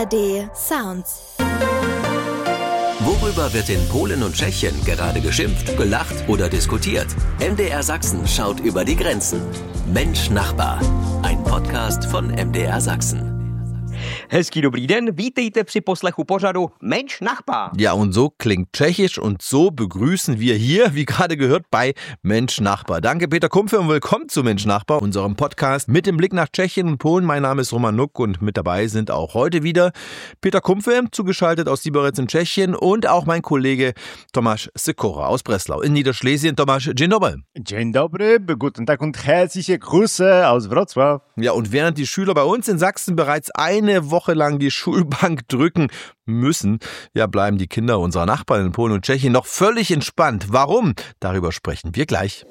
ARD Sounds. Worüber wird in Polen und Tschechien gerade geschimpft, gelacht oder diskutiert? MDR Sachsen schaut über die Grenzen. Mensch Nachbar, ein Podcast von MDR Sachsen. Hezký dobrý den, vítejte při poslechu pořadu Mensch Nachbar. Ja, und so klingt Tschechisch und so begrüßen wir hier, wie gerade gehört, bei Mensch Nachbar. Danke Peter Kumpfe und willkommen zu Mensch Nachbar, unserem Podcast mit dem Blick nach Tschechien und Polen. Mein Name ist Roman Nuck und mit dabei sind auch heute wieder Peter Kumpfe, zugeschaltet aus Liberec in Tschechien, und auch mein Kollege Tomasz Sikora aus Breslau in Niederschlesien. Tomasz, dzień dobry. Dzień dobry, guten Tag und herzliche Grüße aus Wrocław. Ja, und während die Schüler bei uns in Sachsen bereits eine Woche lang die Schulbank drücken müssen, ja, bleiben die Kinder unserer Nachbarn in Polen und Tschechien noch völlig entspannt. Warum? Darüber sprechen wir gleich.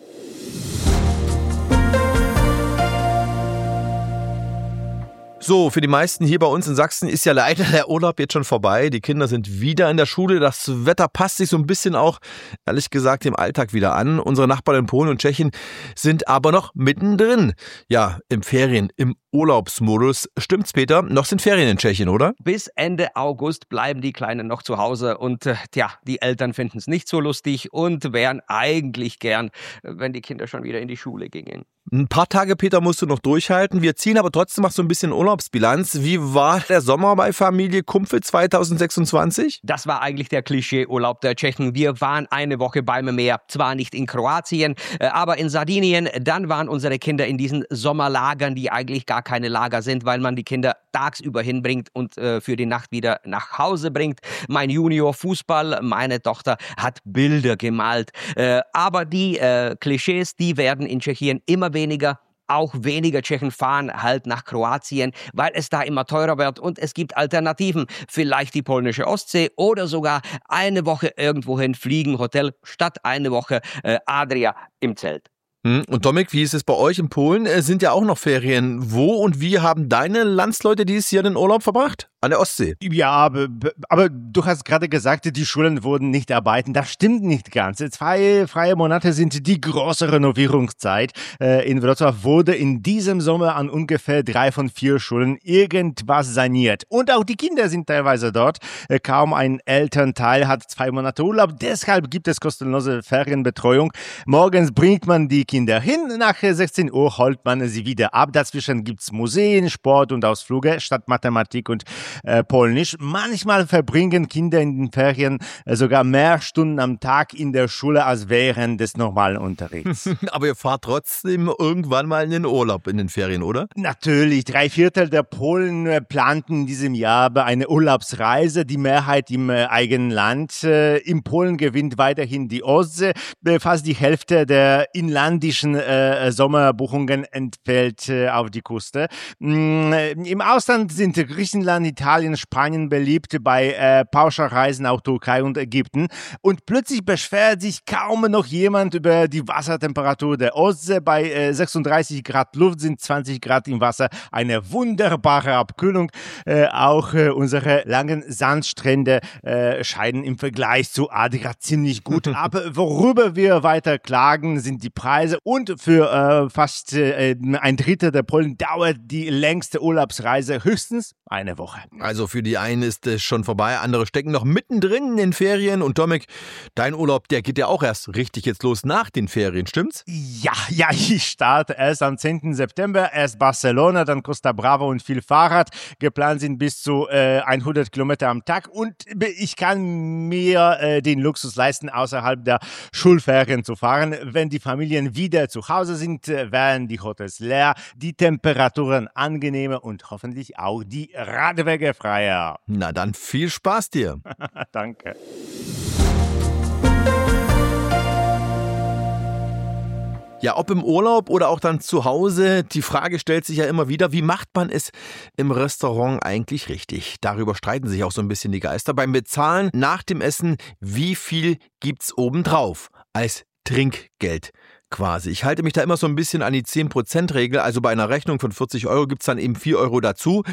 So, für die meisten hier bei uns in Sachsen ist ja leider der Urlaub jetzt schon vorbei. Die Kinder sind wieder in der Schule. Das Wetter passt sich so ein bisschen auch, ehrlich gesagt, dem Alltag wieder an. Unsere Nachbarn in Polen und Tschechien sind aber noch mittendrin. Ja, im im Urlaubsmodus. Stimmt's, Peter? Noch sind Ferien in Tschechien, oder? Bis Ende August bleiben die Kleinen noch zu Hause und die Eltern finden es nicht so lustig und wären eigentlich gern, wenn die Kinder schon wieder in die Schule gingen. Ein paar Tage, Peter, musst du noch durchhalten. Wir ziehen aber trotzdem mal so ein bisschen Urlaubsbilanz. Wie war der Sommer bei Familie Kumpfe 2026? Das war eigentlich der Klischee-Urlaub der Tschechen. Wir waren eine Woche beim Meer, zwar nicht in Kroatien, aber in Sardinien. Dann waren unsere Kinder in diesen Sommerlagern, die eigentlich gar keine Lager sind, weil man die Kinder tagsüber hinbringt und für die Nacht wieder nach Hause bringt. Mein Junior Fußball, meine Tochter hat Bilder gemalt. Aber die Klischees, die werden in Tschechien immer weniger. Auch weniger Tschechen fahren halt nach Kroatien, weil es da immer teurer wird, und es gibt Alternativen. Vielleicht die polnische Ostsee oder sogar eine Woche irgendwohin fliegen, Hotel, statt eine Woche Adria im Zelt. Und Dominik, wie ist es bei euch in Polen? Sind ja auch noch Ferien. Wo und wie haben deine Landsleute dieses Jahr den Urlaub verbracht? An der Ostsee. Ja, aber du hast gerade gesagt, die Schulen wurden nicht arbeiten. Das stimmt nicht ganz. 2 freie Monate sind die große Renovierungszeit. In Wrocław wurde in diesem Sommer an ungefähr 3 von 4 Schulen irgendwas saniert. Und auch die Kinder sind teilweise dort. Kaum ein Elternteil hat 2 Monate Urlaub. Deshalb gibt es kostenlose Ferienbetreuung. Morgens bringt man die Kinder hin. Nach 16 Uhr holt man sie wieder ab. Dazwischen gibt's Museen, Sport und Ausflüge statt Mathematik und Polnisch. Manchmal verbringen Kinder in den Ferien sogar mehr Stunden am Tag in der Schule als während des normalen Unterrichts. Aber ihr fahrt trotzdem irgendwann mal in den Urlaub in den Ferien, oder? Natürlich. 3/4 der Polen planten in diesem Jahr eine Urlaubsreise, die Mehrheit im eigenen Land. In Polen gewinnt weiterhin die Ostsee. Fast die Hälfte der inlandischen Sommerbuchungen entfällt auf die Küste. Im Ausland sind Griechenland, Italien, Spanien beliebt, bei Pauschalreisen auch Türkei und Ägypten. Und plötzlich beschwert sich kaum noch jemand über die Wassertemperatur der Ostsee. Bei 36 Grad Luft sind 20 Grad im Wasser eine wunderbare Abkühlung. Auch unsere langen Sandstrände scheinen im Vergleich zu Adria ziemlich gut. Aber worüber wir weiter klagen, sind die Preise. Und für fast 1/3 der Polen dauert die längste Urlaubsreise höchstens eine Woche. Also für die einen ist es schon vorbei, andere stecken noch mittendrin in den Ferien. Und Dominik, dein Urlaub, der geht ja auch erst richtig jetzt los nach den Ferien, stimmt's? Ja, ich starte erst am 10. September, erst Barcelona, dann Costa Brava und viel Fahrrad. Geplant sind bis zu 100 Kilometer am Tag, und ich kann mir den Luxus leisten, außerhalb der Schulferien zu fahren. Wenn die Familien wieder zu Hause sind, werden die Hotels leer, die Temperaturen angenehmer und hoffentlich auch die Radwege freier. Na dann viel Spaß dir. Danke. Ja, ob im Urlaub oder auch dann zu Hause, die Frage stellt sich ja immer wieder, wie macht man es im Restaurant eigentlich richtig? Darüber streiten sich auch so ein bisschen die Geister. Beim Bezahlen nach dem Essen, wie viel gibt's obendrauf als Trinkgeld? quasi. Ich halte mich da immer so ein bisschen an die 10%-Regel. Also bei einer Rechnung von 40 € gibt es dann eben 4 € dazu.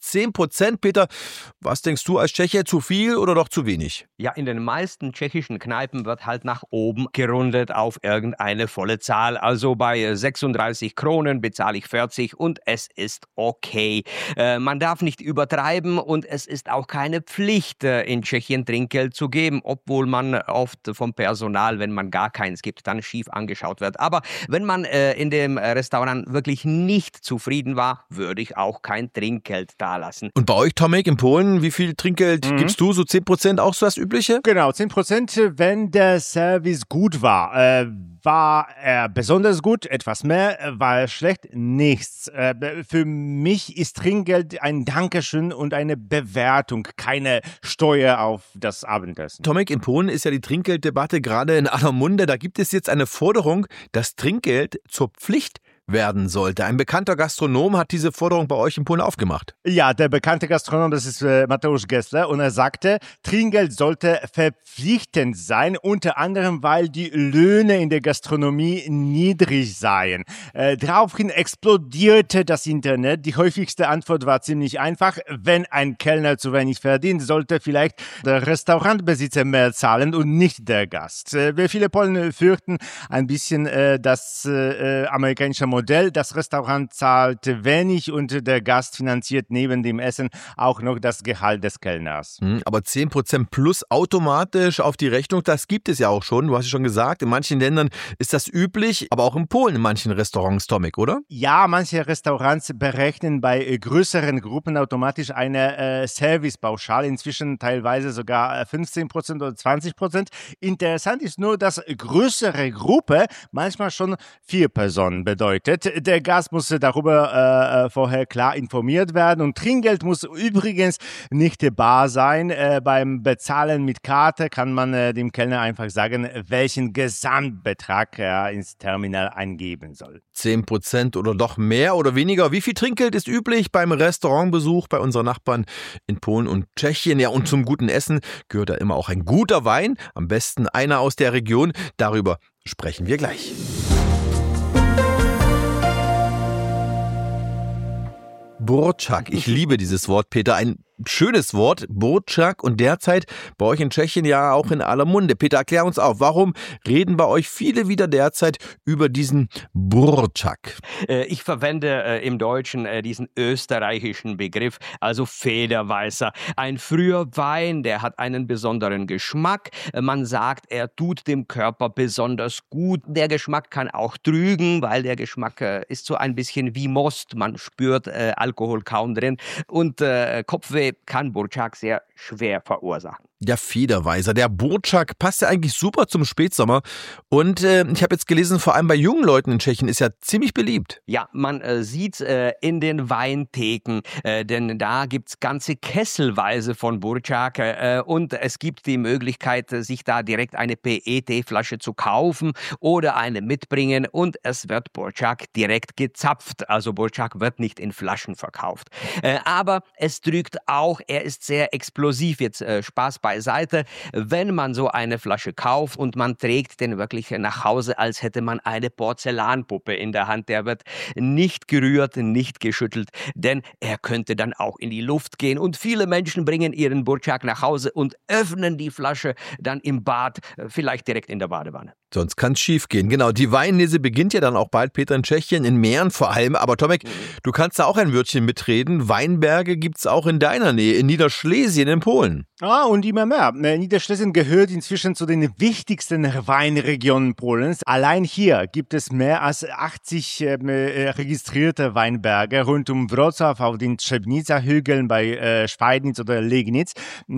10%, Peter, was denkst du als Tscheche, zu viel oder doch zu wenig? Ja, in den meisten tschechischen Kneipen wird halt nach oben gerundet auf irgendeine volle Zahl. Also bei 36 Kronen bezahle ich 40 und es ist okay. Man darf nicht übertreiben und es ist auch keine Pflicht, in Tschechien Trinkgeld zu geben, obwohl man oft vom Personal, wenn man gar keins gibt, dann schief angeschaut wird. Aber wenn man in dem Restaurant wirklich nicht zufrieden war, würde ich auch kein Trinkgeld dalassen. Und bei euch, Tomek, in Polen, wie viel Trinkgeld gibst du? So 10% auch so das Übliche? Genau, 10%, wenn der Service gut war. War er besonders gut, etwas mehr, war er schlecht, nichts. Für mich ist Trinkgeld ein Dankeschön und eine Bewertung, keine Steuer auf das Abendessen. Tomek, in Polen ist ja die Trinkgelddebatte gerade in aller Munde. Da gibt es jetzt eine Forderung, dass Trinkgeld zur Pflicht werden sollte. Ein bekannter Gastronom hat diese Forderung bei euch in Polen aufgemacht. Ja, der bekannte Gastronom, das ist Mateusz Gessler, und er sagte, Trinkgeld sollte verpflichtend sein, unter anderem, weil die Löhne in der Gastronomie niedrig seien. Daraufhin explodierte das Internet. Die häufigste Antwort war ziemlich einfach. Wenn ein Kellner zu wenig verdient, sollte vielleicht der Restaurantbesitzer mehr zahlen und nicht der Gast. Viele Polen fürchten ein bisschen das amerikanische Modell. Das Restaurant zahlt wenig und der Gast finanziert neben dem Essen auch noch das Gehalt des Kellners. Aber 10% plus automatisch auf die Rechnung, das gibt es ja auch schon. Du hast es schon gesagt, in manchen Ländern ist das üblich, aber auch in Polen in manchen Restaurants, Tomek, oder? Ja, manche Restaurants berechnen bei größeren Gruppen automatisch eine Servicepauschale, inzwischen teilweise sogar 15% oder 20%. Interessant ist nur, dass größere Gruppe manchmal schon 4 Personen bedeutet. Der Gast muss darüber vorher klar informiert werden und Trinkgeld muss übrigens nicht bar sein. Beim Bezahlen mit Karte kann man dem Kellner einfach sagen, welchen Gesamtbetrag er ins Terminal eingeben soll. 10% oder doch mehr oder weniger? Wie viel Trinkgeld ist üblich beim Restaurantbesuch bei unseren Nachbarn in Polen und Tschechien? Ja, und zum guten Essen gehört da immer auch ein guter Wein, am besten einer aus der Region. Darüber sprechen wir gleich. Borčak, ich liebe dieses Wort, Peter, ein schönes Wort, Borčak, und derzeit bei euch in Tschechien ja auch in aller Munde. Peter, erklär uns auf, warum reden bei euch viele wieder derzeit über diesen Borčak? Ich verwende im Deutschen diesen österreichischen Begriff, also Federweißer. Ein früher Wein, der hat einen besonderen Geschmack. Man sagt, er tut dem Körper besonders gut. Der Geschmack kann auch trügen, weil der Geschmack ist so ein bisschen wie Most. Man spürt Alkohol kaum drin und Kopfweh kann Borčak sehr schwer verursachen. Der Federweißer, der Borčak, passt ja eigentlich super zum Spätsommer. Und ich habe jetzt gelesen, vor allem bei jungen Leuten in Tschechien ist ja ziemlich beliebt. Ja, man sieht in den Weintheken, denn da gibt es ganze Kesselweise von Borčak und es gibt die Möglichkeit, sich da direkt eine PET-Flasche zu kaufen oder eine mitbringen und es wird Borčak direkt gezapft. Also Borčak wird nicht in Flaschen verkauft. Aber es trügt auch, er ist sehr explosiv. Jetzt Spaß beiseite, wenn man so eine Flasche kauft und man trägt den wirklich nach Hause, als hätte man eine Porzellanpuppe in der Hand. Der wird nicht gerührt, nicht geschüttelt, denn er könnte dann auch in die Luft gehen. Und viele Menschen bringen ihren Borčak nach Hause und öffnen die Flasche dann im Bad, vielleicht direkt in der Badewanne. Sonst kann es schief gehen. Genau, die Weinlese beginnt ja dann auch bald, Peter, in Tschechien, in Mähren vor allem. Aber Tomek, du kannst da auch ein Wörtchen mitreden. Weinberge gibt es auch in deiner Nähe, in Niederschlesien in Polen. Und immer mehr. Niederschlesien gehört inzwischen zu den wichtigsten Weinregionen Polens. Allein hier gibt es mehr als 80 registrierte Weinberge rund um Wrocław auf den Trzebnica-Hügeln bei Schweidnitz oder Legnitz.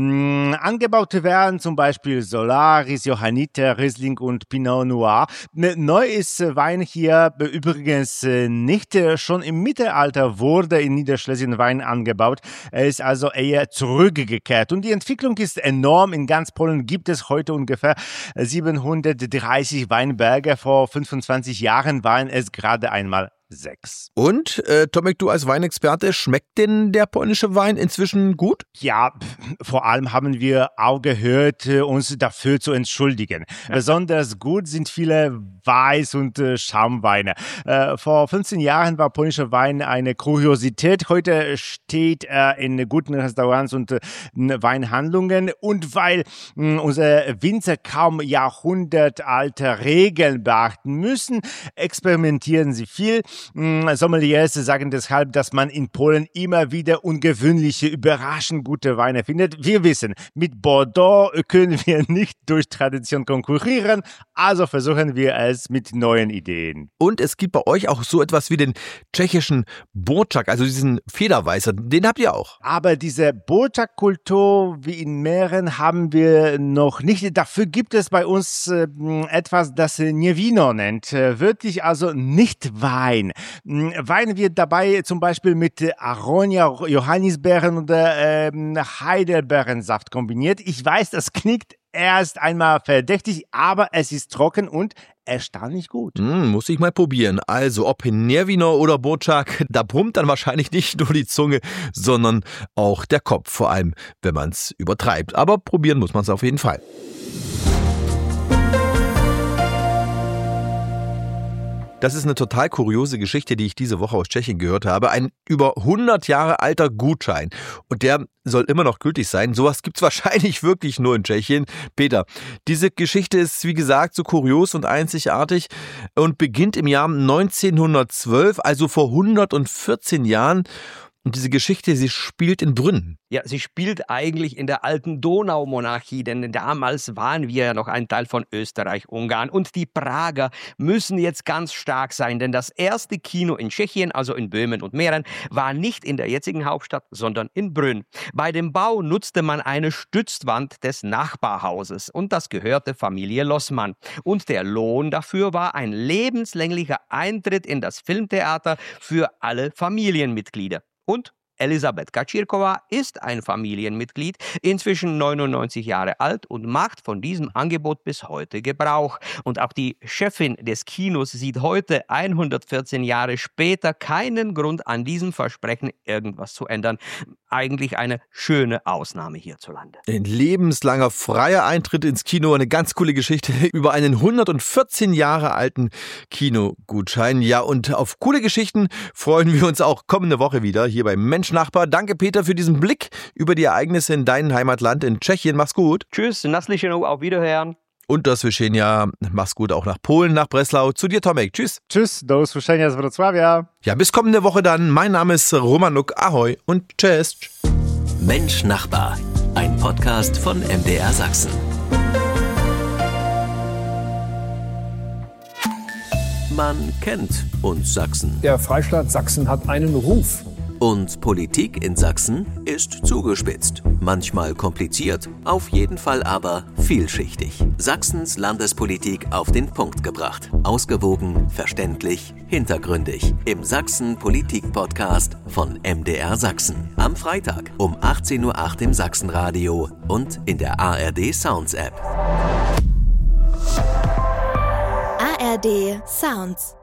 Angebaut werden zum Beispiel Solaris, Johanniter, Riesling und Pinot Noir. Neu ist Wein hier übrigens nicht. Schon im Mittelalter wurde in Niederschlesien Wein angebaut. Er ist also eher zurückgekehrt. Und die Entwicklung ist enorm. In ganz Polen gibt es heute ungefähr 730 Weinberge. Vor 25 Jahren waren es gerade einmal 6. Und, Tomek, du als Weinexperte, schmeckt denn der polnische Wein inzwischen gut? Ja, vor allem haben wir auch gehört, uns dafür zu entschuldigen. Besonders gut sind viele Weiß- und Schaumweine. Vor 15 Jahren war polnischer Wein eine Kuriosität. Heute steht er in guten Restaurants und Weinhandlungen. Und weil unsere Winzer kaum jahrhundertalte Regeln beachten müssen, experimentieren sie viel. Sommeliers sagen deshalb, dass man in Polen immer wieder ungewöhnliche, überraschend gute Weine findet. Wir wissen, mit Bordeaux können wir nicht durch Tradition konkurrieren, also versuchen wir es mit neuen Ideen. Und es gibt bei euch auch so etwas wie den tschechischen Borčak, also diesen Federweißer, den habt ihr auch. Aber diese Borčak-Kultur wie in Mähren haben wir noch nicht. Dafür gibt es bei uns etwas, das nie Vino nennt. Wörtlich also nicht Wein. Wein wird dabei zum Beispiel mit Aronia, Johannisbeeren oder Heidelbeerensaft kombiniert. Ich weiß, das klingt erst einmal verdächtig, aber es ist trocken und erstaunlich gut. Muss ich mal probieren. Also ob Nervino oder Borčak, da brummt dann wahrscheinlich nicht nur die Zunge, sondern auch der Kopf, vor allem wenn man es übertreibt. Aber probieren muss man es auf jeden Fall. Das ist eine total kuriose Geschichte, die ich diese Woche aus Tschechien gehört habe. Ein über 100 Jahre alter Gutschein. Und der soll immer noch gültig sein. Sowas gibt's wahrscheinlich wirklich nur in Tschechien. Peter, diese Geschichte ist, wie gesagt, so kurios und einzigartig und beginnt im Jahr 1912, also vor 114 Jahren. Und diese Geschichte, sie spielt in Brünn. Ja, sie spielt eigentlich in der alten Donaumonarchie, denn damals waren wir ja noch ein Teil von Österreich-Ungarn. Und die Prager müssen jetzt ganz stark sein, denn das erste Kino in Tschechien, also in Böhmen und Mähren, war nicht in der jetzigen Hauptstadt, sondern in Brünn. Bei dem Bau nutzte man eine Stützwand des Nachbarhauses und das gehörte Familie Lossmann. Und der Lohn dafür war ein lebenslänglicher Eintritt in das Filmtheater für alle Familienmitglieder. Und Elisabeth Kaczírková ist ein Familienmitglied, inzwischen 99 Jahre alt und macht von diesem Angebot bis heute Gebrauch. Und auch die Chefin des Kinos sieht heute, 114 Jahre später, keinen Grund, an diesem Versprechen irgendwas zu ändern. Eigentlich eine schöne Ausnahme hierzulande. Ein lebenslanger freier Eintritt ins Kino, eine ganz coole Geschichte über einen 114 Jahre alten Kinogutschein. Ja, und auf coole Geschichten freuen wir uns auch kommende Woche wieder hier bei Mensch-Nachbar. Danke, Peter, für diesen Blick über die Ereignisse in deinem Heimatland in Tschechien. Mach's gut. Tschüss, naslyšenou, auf Wiederhören. Und das Wyszenia, mach's gut auch nach Polen, nach Breslau. Zu dir, Tomek. Tschüss. Tschüss, do usłyszenia z Wrocławia. Ja, bis kommende Woche dann. Mein Name ist Roman Nock. Ahoi und tschüss. Mensch Nachbar, ein Podcast von MDR Sachsen. Man kennt uns Sachsen. Der Freistaat Sachsen hat einen Ruf. Und Politik in Sachsen ist zugespitzt. Manchmal kompliziert, auf jeden Fall aber vielschichtig. Sachsens Landespolitik auf den Punkt gebracht. Ausgewogen, verständlich, hintergründig. Im Sachsen-Politik-Podcast von MDR Sachsen. Am Freitag um 18:08 Uhr im Sachsenradio und in der ARD Sounds App. ARD Sounds